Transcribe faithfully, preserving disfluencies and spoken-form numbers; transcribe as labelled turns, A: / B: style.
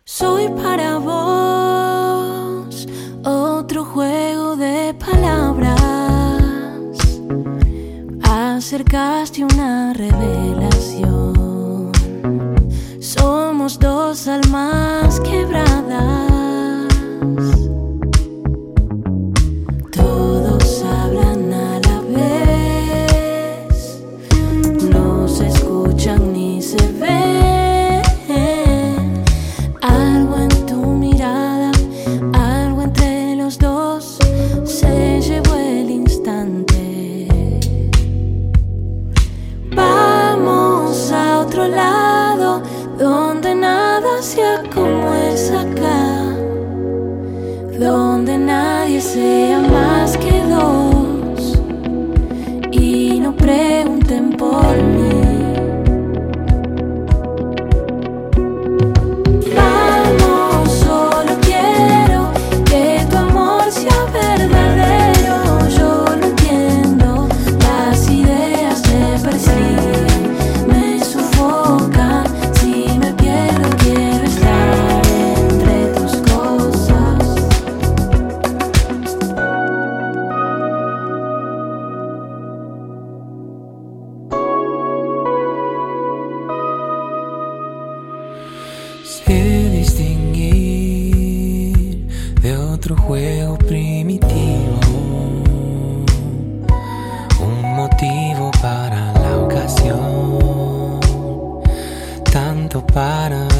A: Soy para vos otro juego de palabras. Acercaste una revelación. Somos dos almas quebradas. Todos hablan a la vez. No se escuchan ni se ven. Algo en tu mirada, algo entre los dos se llevó el instante. Vamos a otro lado, donde nada sea como es acá, donde nadie sea más que dos y no pregunten por mí. Vamos, solo quiero que tu amor sea verdadero. Yo lo entiendo, las ideas te persiguen, me sufocan. Si me pierdo, quiero estar entre tus cosas.
B: Sé distinguir de otro juego primitivo, un motivo para la ocasión, tanto para